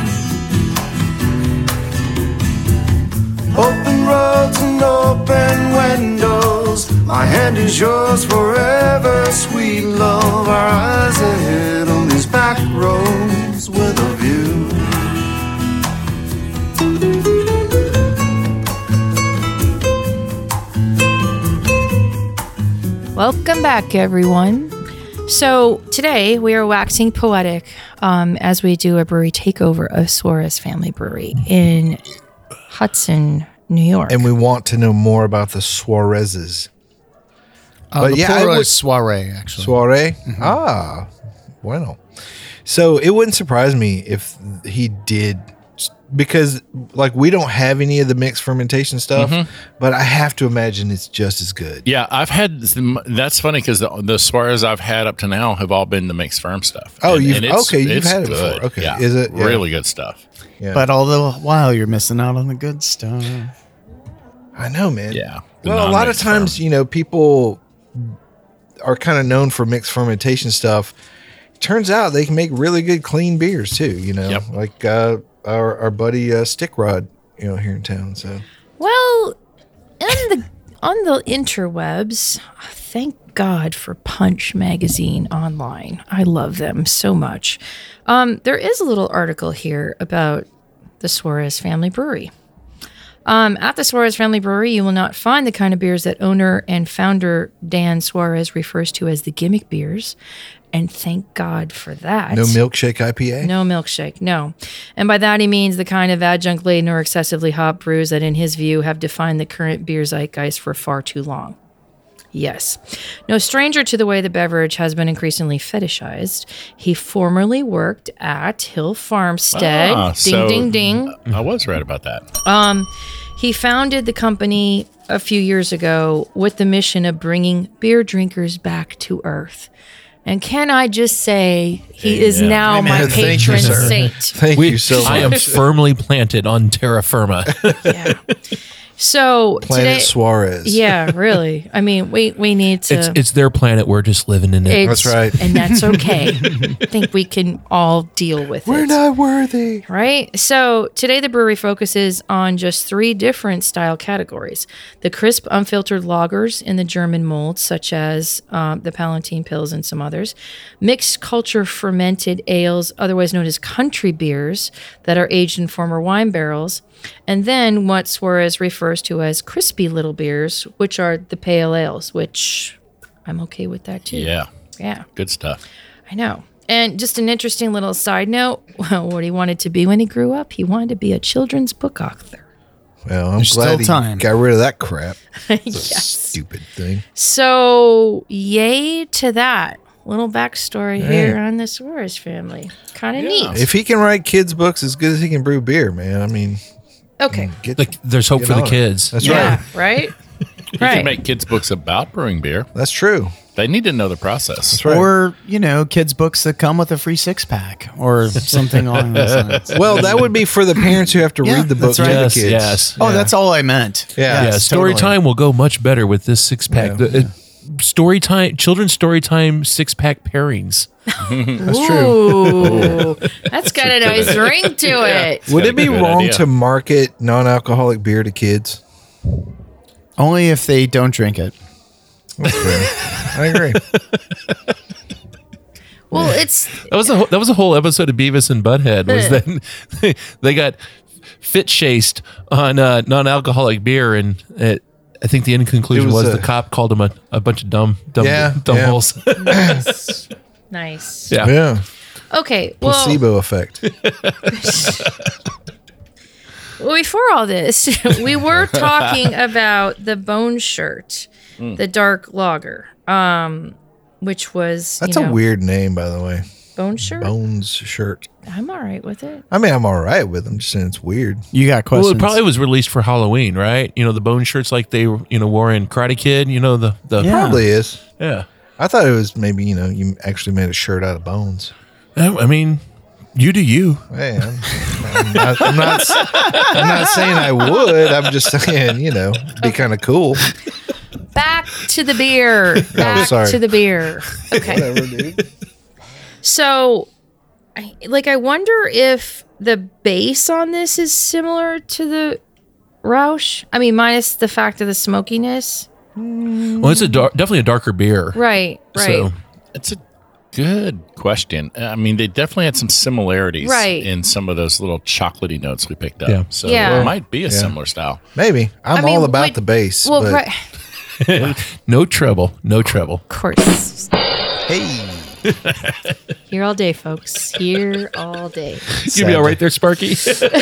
Open roads and open windows, my hand is yours forever, sweet love. Our eyes ahead on these back roads with a view. Welcome back, everyone. So today we are waxing poetic um, as we do a brewery takeover of Suarez Family Brewery in Hudson, New York. And we want to know more about the Suarez's. Uh, But the yeah, I plural would- is soiree, actually. Soiree? Ah, bueno. So it wouldn't surprise me if he did, because like we don't have any of the mixed fermentation stuff, but I have to imagine it's just as good. Yeah, I've had some, that's funny because the, the Suarez I've had up to now have all been the mixed firm stuff. Oh, And- you've- and it's- okay, you've it's had it good. before. Okay, Yeah, is it? Yeah. really good stuff? Yeah. But all the while, you're missing out on the good stuff. I know, man. Yeah. The Well, a lot of non-mixed times, firm. you know, people are kind of known for mixed fermentation stuff. Turns out they can make really good clean beers too. You know, Yep. like uh, our, our buddy uh, Stick Rod, you know, here in town. So Well, on the on the interwebs, thank God for Punch Magazine online. I love them so much. Um, there is a little article here about the Suarez Family Brewery. Um, at the Suarez Family Brewery, you will not find the kind of beers that owner and founder Dan Suarez refers to as the gimmick beers. And thank God for that. no milkshake I P A. No milkshake, no. And by that he means the kind of adjunct-laden or excessively hot brews that in his view have defined the current beer zeitgeist for far too long. Yes. No stranger to the way the beverage has been increasingly fetishized. He formerly worked at Hill Farmstead. Ah, ding, so ding, ding. I was right about that. Um, he founded the company a few years ago with the mission of bringing beer drinkers back to earth. And can I just say, he is Yeah. now my Thank you, patron sir. saint. Thank We- you so much. I am firmly planted on terra firma. Yeah. So Planet today, Suarez. yeah, really. I mean, we we need to. It's it's their planet. We're just living in it. It's- That's right. and that's okay. I think we can all deal with We're it. not worthy. Right? So today the brewery focuses on just three different style categories. The crisp, unfiltered lagers in the German molds, such as um, the Palatine Pills and some others. Mixed culture fermented ales, otherwise known as country beers, that are aged in former wine barrels. And then what Suarez refers to as crispy little beers, which are the pale ales, which I'm okay with that too. Yeah. Yeah. Good stuff. I know. And just an interesting little side note, well, what he wanted to be when he grew up, he wanted to be a children's book author. Well, I'm There's glad still he time. got rid of that crap. Yes. Stupid thing. So, yay to that. Little backstory here on the Suarez family. Kind of neat. If he can write kids' books as good as he can brew beer, man, I mean, Okay. get, Like there's hope get for the on it. kids. That's Yeah, right. right? You right. can make kids' books about brewing beer. That's true. They need to know the process. That's right. Or, you know, kids' books that come with a free six pack or something along those lines. Well, that would be for the parents who have to Yeah, read the book that's right. to the Yes, kids. yes. Oh, that's all I meant. Yeah. Yeah, Yes, story totally. time will go much better with this six pack. Yeah. The, uh, story time, children's story time six pack pairings. That's true. Ooh, that's got a nice ring to it. Would it be a good wrong idea. to market non-alcoholic beer to kids? Only if they don't drink it. That's fair. I agree. Well, it's That was a whole, that was a whole episode of Beavis and Butthead. Was that they, they got fit chased on uh, non-alcoholic beer, and it, I think the end conclusion It was was, a- the cop called them a, a bunch of dumb dumb Yeah, dumb yeah. holes. nice. yeah. Yeah. Okay. Well, Placebo effect. Well, before all this, we were talking about the Bone Shirt, the dark lager, um, which was That's you a know, weird name, by the way. Bone Shirt. Bones shirt. I'm all right with it. I mean, I'm all right with them. Just saying it's weird. You got questions? Well, it probably was released for Halloween, right? You know, the bone shirts like they you know wore in Karate Kid. You know the the Yeah. Probably is. yeah. I thought it was maybe, you know, you actually made a shirt out of bones. I I mean, you do you. Hey, I'm, I'm, not, I'm, not, I'm not saying I would. I'm just saying, you know, it'd be kind of cool. Back to the beer. Back sorry. to the beer. Okay. Whatever, dude. So, I, like, I wonder if the base on this is similar to the Rausch. I mean, minus the fact of the smokiness. Well, it's a dar- definitely a darker beer. Right. Right. So It's a good question. I mean, they definitely had some similarities Right. in some of those little chocolatey notes we picked up. Yeah. So Yeah. it might be a Yeah. similar style. Maybe. I'm I mean, all about would- the bass. Well, but right. no trouble, no trouble. Of course. hey. Here all day, folks. Here all day. You'll be all right there, Sparky.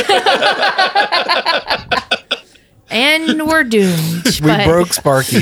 And we're doomed. We but- broke Sparky.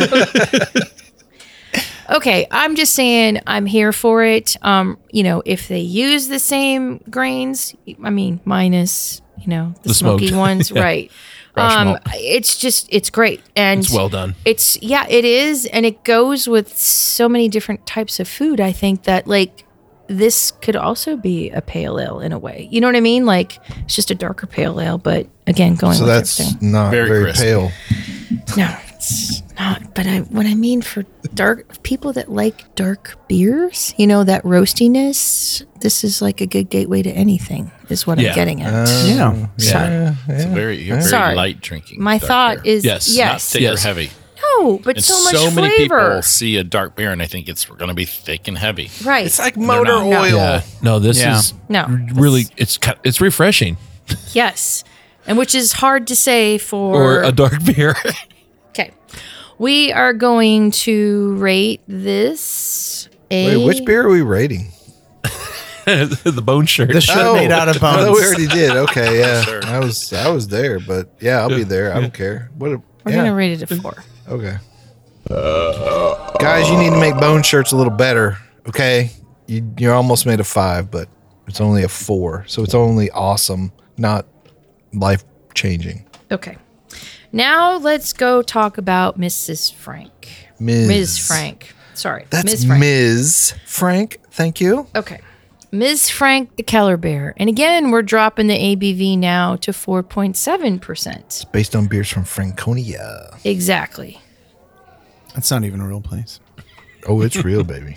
Okay, I'm just saying I'm here for it. Um, you know, if they use the same grains, I mean, minus, you know, the, The smoky smoked. ones, Yeah. right. Rausch Um, malt. it's just, it's great. And It's well done. It's, yeah, it is. And it goes with so many different types of food. I think that, like, this could also be a pale ale in a way. You know what I mean? Like, it's just a darker pale ale, but again, going So with that's everything. not Very very, crispy. pale. No, That's not, but I what I mean for dark people that like dark beers, you know, that roastiness, this is like a good gateway to anything, is what Yeah. I'm getting at. Uh, Yeah. Sorry. It's a very, you're very Sorry. light drinking. My dark thought beer. is Yes. Not yes. thick Yes. or heavy. No, but And so much so many flavor. people see a dark beer and I think it's going to be thick and heavy. Right. It's like motor not. oil. Yeah. No, this Yeah. is No. really it's ki- it's refreshing Yes. And which is hard to say for or a dark beer. Okay. We are going to rate this a Wait, which beer are we rating? The bone shirt. The shirt made out of I thought bones. we already did. Okay, yeah. Sure. I was I was there, but yeah, I'll be there. I don't care. What? A, We're yeah. gonna rate it a four. Okay. Guys, you need to make bone shirts a little better. Okay, you you're almost made a five, but it's only a four, so it's only awesome, not life changing. Okay. Now let's go talk about Missus Frank. Miz Miz Frank. Sorry. That's Miz Frank. Miz Frank. Thank you. Okay. Miz Frank the Keller Bear. And again, we're dropping the A B V now to four point seven percent. Based on beers from Franconia. Exactly. That's not even a real place. Oh, it's real, baby.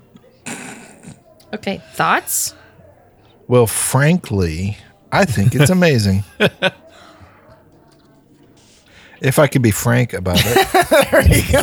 Okay. Thoughts? Well, frankly, I think it's amazing. If I could be frank about it.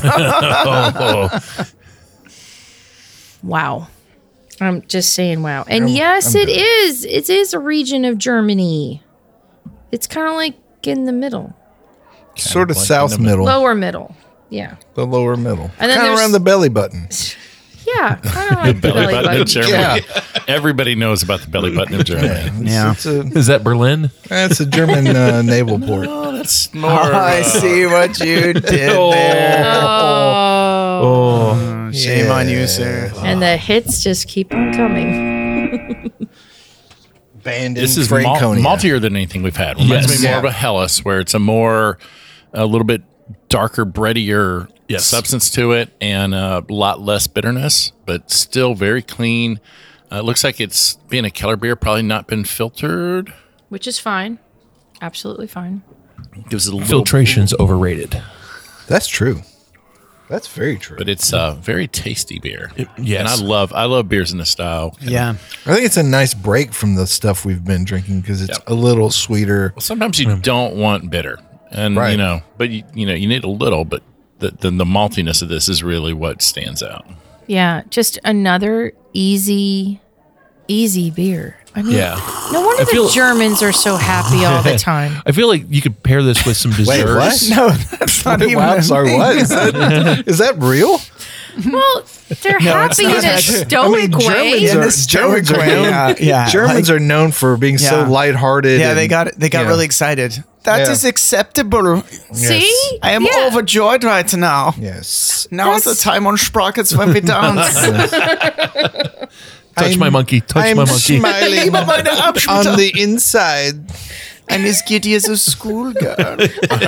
Wow. I'm just saying wow. And I'm- yes, I'm it good. is. It is a region of Germany. It's kind of like in the middle. Sort of like in south the middle. middle. Lower middle. Yeah. The lower middle. And then kind of there's- around the belly button. Yeah. Kind of like the Belly button in Germany. Yeah. Everybody knows about the belly button in Germany. Yeah. It's a, Is that Berlin? that's a German uh, naval port. Oh, that's more. I uh, see what you did there. Oh. Oh, shame on you, sir. And the hits just keep on coming. Banned This in is mal- Franconia. maltier than anything we've had. Reminds Yes. me more Yeah. of a Helles, where it's a more, a little bit darker, breadier Yes. substance to it, and a lot less bitterness, but still very clean. Uh, it looks like it's being a Keller beer, probably not been filtered. Which is fine. Absolutely fine. Gives it a little Filtration's overrated. That's true. That's very true. but it's a very tasty beer. yes. and I love I love beers in this style. Yeah. I think it's a nice break from the stuff we've been drinking because it's Yep. a little sweeter. Sometimes you don't want bitter, and Right. you know, but you you know you need a little, but the, the the maltiness of this is really what stands out. Yeah. Just another easy, easy beer. I mean, Yeah. no wonder I the feel- Germans are so happy all the time. I feel like you could pair this with some Wait, desserts. what? No, that's not even. Wow, I'm sorry, what? Is that, is that real? Well, they're happy in not a actually- stoic Germans way. In are, a stoic Germans are way, known, yeah, yeah, Germans like- are known for being so Yeah. lighthearted. Yeah, and- they got they got yeah. really excited. That is Yeah. acceptable. See? I am Yeah. overjoyed right now. Yes. Now is the time on Sprockets when we dance. Touch I'm- my monkey. Touch I'm my monkey. smiling on the inside. I'm as giddy as a schoolgirl.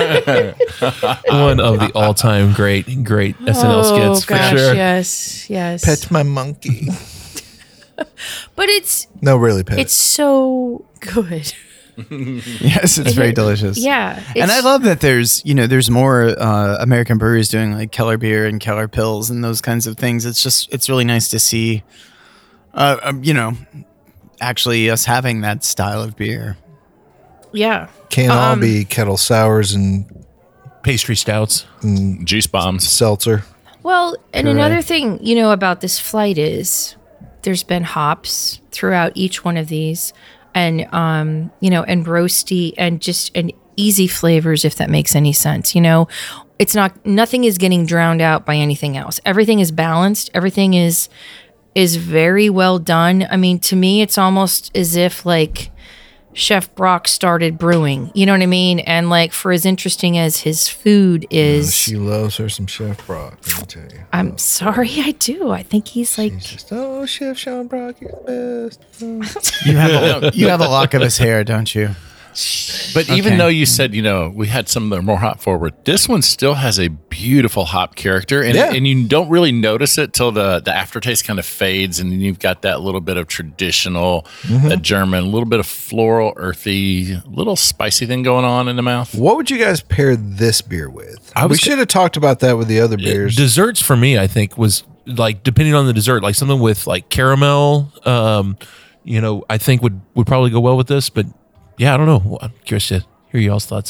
One of the all-time great, great S N L Oh, skits gosh, for sure. yes, yes. Pet my monkey. But it's No, really, pet. it's so good. Yes, it's very delicious. Yeah. And I it's- love that there's, you know, there's more uh, American breweries doing like Keller beer and Keller pills and those kinds of things. It's just, it's really nice to see, uh, um, you know, actually us having that style of beer. Yeah. Can't all Um, be kettle sours and Pastry stouts. Juice bombs. seltzer. Well, and Correct. another thing, you know, about this flight is there's been hops throughout each one of these and, um, you know, and roasty and just and easy flavors, if that makes any sense. You know, it's not, nothing is getting drowned out by anything else. Everything is balanced. Everything is, is very well done. I mean, to me, it's almost as if like Chef Brock started brewing, you know what I mean? And like for as interesting as his food is, She loves her some Chef Brock. Let me tell you. I'm sorry, I do. I think he's like, She's just, oh, Chef Sean Brock, you're the best. Oh. You have a, you have a lock of his hair, don't you? But even Okay. though you said, you know, we had some that are more hop forward, this one still has a beautiful hop character. And, Yeah. and you don't really notice it till the, the aftertaste kind of fades. And then you've got that little bit of traditional, Mm-hmm. that German, a little bit of floral, earthy, little spicy thing going on in the mouth. What would you guys pair this beer with? I we was- should have talked about that with the other beers. Desserts for me, I think, was like depending on the dessert, like something with like caramel. Um, you know, I think would would probably go well with this. But yeah, I don't know. I'm curious to hear y'all's thoughts.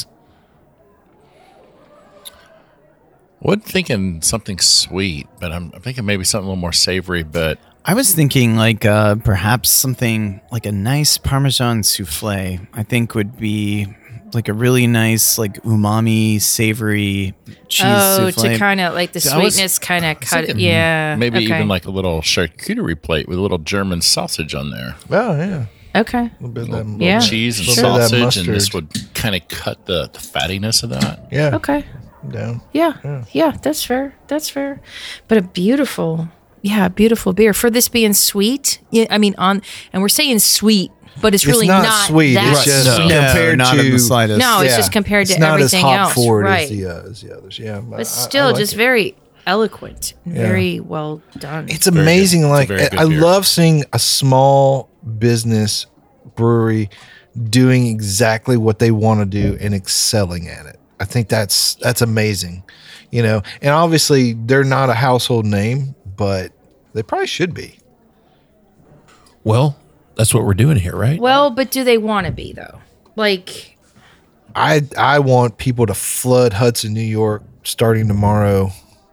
Wasn't thinking something sweet, but I'm, I'm thinking maybe something a little more savory. But I was thinking like uh, perhaps something like a nice Parmesan souffle. I think would be like a really nice like umami savory cheese Oh, souffle. to kind of like the I was- sweetness kind of cut it. thinking Yeah. maybe okay. even like a little charcuterie plate with a little German sausage on there. oh, yeah. Okay. A little bit of that, Little Yeah. cheese and Sure. Little bit of that sausage, and this mustard. would kind of cut the, the fattiness of that. Yeah. Okay. Down. Yeah. Yeah. That's fair. That's fair. But a beautiful, yeah, beautiful beer for this being sweet. Yeah. I mean, on, and we're saying sweet, but it's really it's not, not, sweet. that It's just sweet. No, compared not to in the slightest. No, it's Yeah. just compared to it's not everything as hop else. forward Right. as the, uh, as the others. Yeah. But still, just very eloquent, very well done. It's amazing. good. It's a Like very good I beer. love seeing a small business brewery doing exactly what they want to do and excelling at it. I think that's that's amazing. You know, and obviously they're not a household name, but they probably should be. Well, that's what we're doing here, right? well, but do they want to be though? Like, I I want people to flood Hudson, New York, starting tomorrow,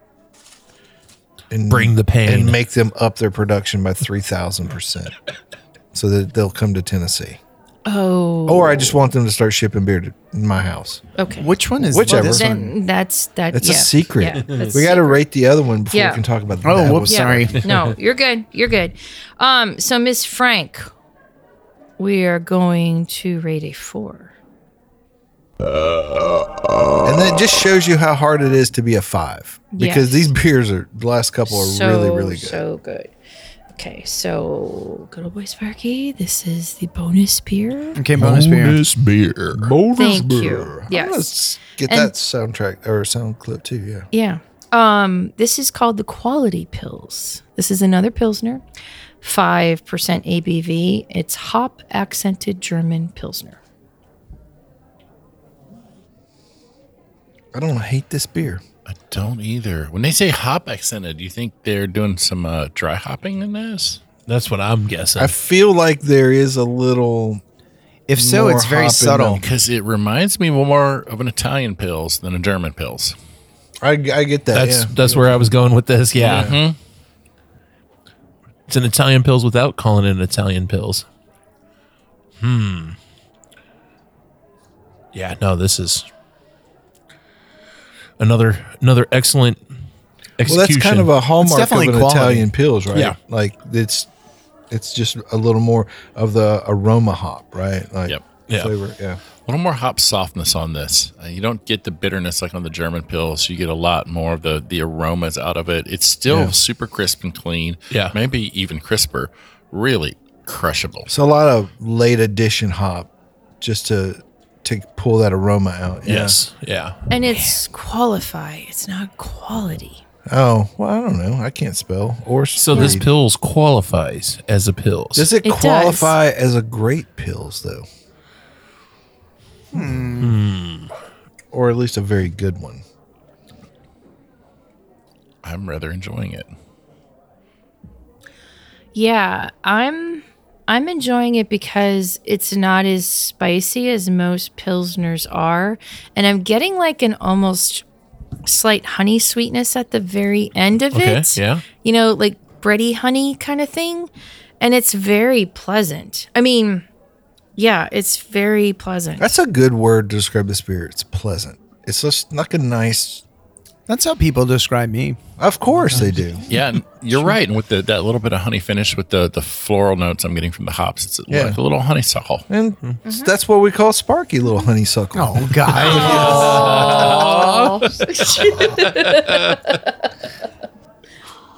and Bring the pain. and make them up their production by three thousand percent, so that they'll come to Tennessee. oh, Or I just want them to start shipping beer to my house. okay. Which one is Whichever. this one? Then that's that. It's yeah. a secret. Yeah, that's we got to secret. rate the other one before Yeah. we can talk about. Oh, that whoops, one. sorry. No, you're good. You're good. Um, so Miss Frank, we are going to rate a four. And that just shows you how hard it is to be a five, because Yes. these beers are the last couple are so, really really good. So good. Okay, so good old boy Sparky, this is the bonus beer. Okay, bonus beer. beer. Thank you. I'm Yes. gonna get And- that soundtrack or sound clip too. Yeah. Yeah. Um, this is called the Quality Pills. This is another Pilsner, five percent A B V. It's hop accented German Pilsner. I don't hate this beer. I don't either. When they say hop accented, do you think they're doing some uh, dry hopping in this? That's what I'm guessing. I feel like there is a little. If so, More it's very hop in subtle. them. Because it reminds me more of an Italian pills than a German pills. I, I get that. that's yeah. that's where I was going with this. Yeah. It's an Italian pills without calling it an Italian pills. Hmm. Yeah, no, this is another another excellent execution. Well, that's kind of a hallmark of definitely an quality. Italian pills, right? Yeah. Like it's it's just a little more of the aroma hop, right? Like Yep. Yeah. flavor. Yeah. A little more hop softness on this. Uh, you don't get the bitterness like on the German pills. You get a lot more of the, the aromas out of it. It's still Yeah. super crisp and clean. Yeah. Maybe even crisper. Really crushable. So a lot of late addition hop just to to pull that aroma out. Yeah. yes, yeah. And it's qualify. It's not quality. Oh, well, I don't know. I can't spell or So this read. pills qualifies as a pills. Does it, It qualify as a great pills though? Hmm. Or at least a very good one. I'm rather enjoying it. Yeah, I'm I'm enjoying it because it's not as spicy as most pilsners are, and I'm getting like an almost slight honey sweetness at the very end of Okay, it. yeah. You know, like bready honey kind of thing, and it's very pleasant. I mean, yeah, it's very pleasant. That's a good word to describe this beer. It's pleasant. It's just like a nice. That's how people describe me. Of course they do. Yeah, and you're right. And with the, that little bit of honey finish with the, the floral notes I'm getting from the hops, it's Yeah. like a little honeysuckle. And that's what we call Sparky, little honeysuckle. Oh God!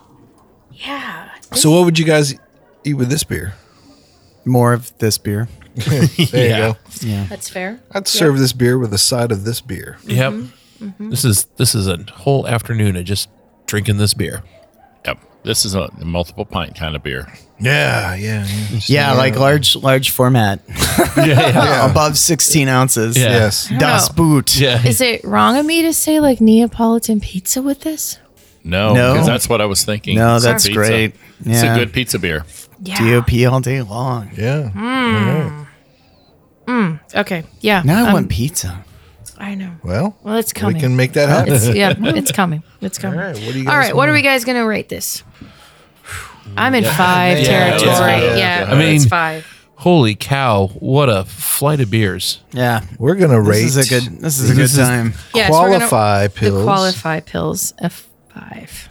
yeah. So what would you guys eat with this beer? More of this beer. There you Yeah. go. Yeah. That's fair. I'd serve this beer with a side of this beer. Yep. This is this is a whole afternoon of just drinking this beer. Yep. This is a multiple pint kind of beer. Yeah, yeah, yeah. Yeah, like large large format. Yeah, yeah. Above sixteen ounces. Yeah. Yes. Das know. Boot. Yeah. Is it wrong of me to say like Neapolitan pizza with this? No, No. because that's what I was thinking. No, It's a that's pizza. great. It's Yeah. a good pizza beer. Yeah. D O P all day long. Yeah. Okay. Yeah. Now I um, want pizza. I know. Well, Well, it's coming. we can make that happen. It's, yeah, it's coming. It's coming. All right, what do you guys All right, what wanna- are we guys going to rate this? I'm in five Yeah, territory. it's Yeah, five. yeah, I mean, it's five. Holy cow! What a flight of beers. Yeah. We're gonna rate. This is a good this is a good time. Yes, we're gonna- Qualify The pills. qualify pills, a five.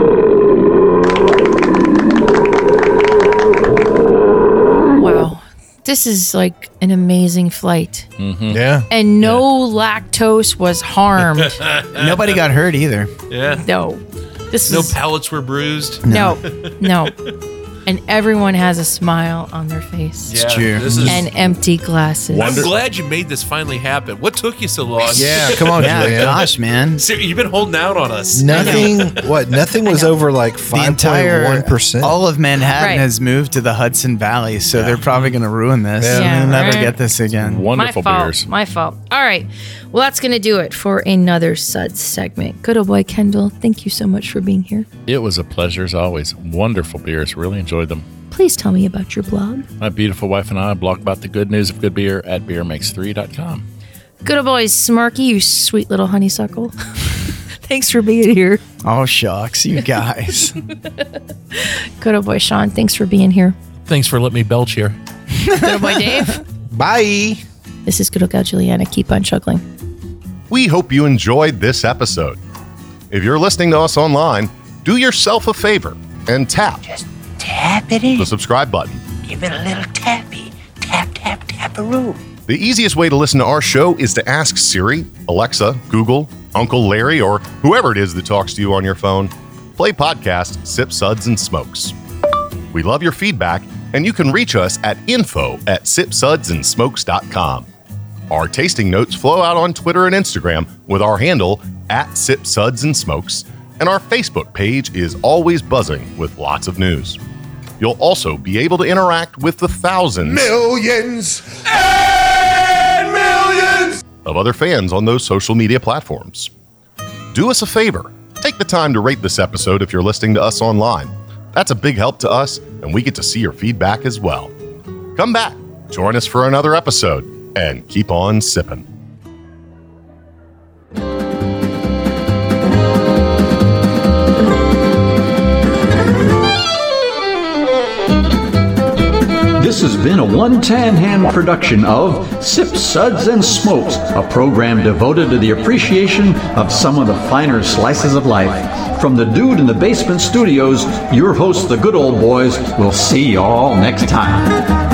Wow. This is like an amazing flight. Yeah. And no lactose was harmed. Nobody got hurt either. Yeah. No. This No is pallets were bruised. no. No. And everyone has a smile on their face. It's true. This is. And empty glasses. I'm glad you made this finally happen. What took you so long? Yeah. Come on, Yeah, Julianne. gosh, man. Ser- You've been holding out on us. Nothing. What? Nothing was over like The five entire point one percent. all of Manhattan Right. has moved to the Hudson Valley, so they're probably going to ruin this. Yeah. Yeah, We'll never right. get this again. Wonderful my fault. beers. My fault. All right. Well, that's going to do it for another Suds segment. Good old boy Kendall, thank you so much for being here. It was a pleasure as always. Wonderful beers. Really enjoyed them. Please tell me about your blog. My beautiful wife and I blog about the good news of good beer at beer makes three dot com. Good old boy Smarky, you sweet little honeysuckle. Thanks for being here. Oh, shucks, you guys. Good old boy Sean, thanks for being here. Thanks for letting me belch here. Good old boy Dave. Bye. This is good old gal Juliana. Keep on chuckling. We hope you enjoyed this episode. If you're listening to us online, do yourself a favor and tap Just tap it in. the subscribe button. Give it a little tappy. Tap, tap, tap-a-roo. The easiest way to listen to our show is to ask Siri, Alexa, Google, Uncle Larry, or whoever it is that talks to you on your phone, play podcast Sip Suds and Smokes. We love your feedback, and you can reach us at info at sip suds and smokes dot com. Our tasting notes flow out on Twitter and Instagram with our handle at Sip Suds and Smokes, and our Facebook page is always buzzing with lots of news. You'll also be able to interact with the thousands Millions and millions. of other fans on those social media platforms. Do us a favor. Take the time to rate this episode if you're listening to us online. That's a big help to us, and we get to see your feedback as well. Come back, join us for another episode, and keep on sipping. This has been a one tan hand production of Sip Suds and Smokes, a program devoted to the appreciation of some of the finer slices of life. From the Dude in the Basement Studios, your hosts, the Good Old Boys, will see you all next time.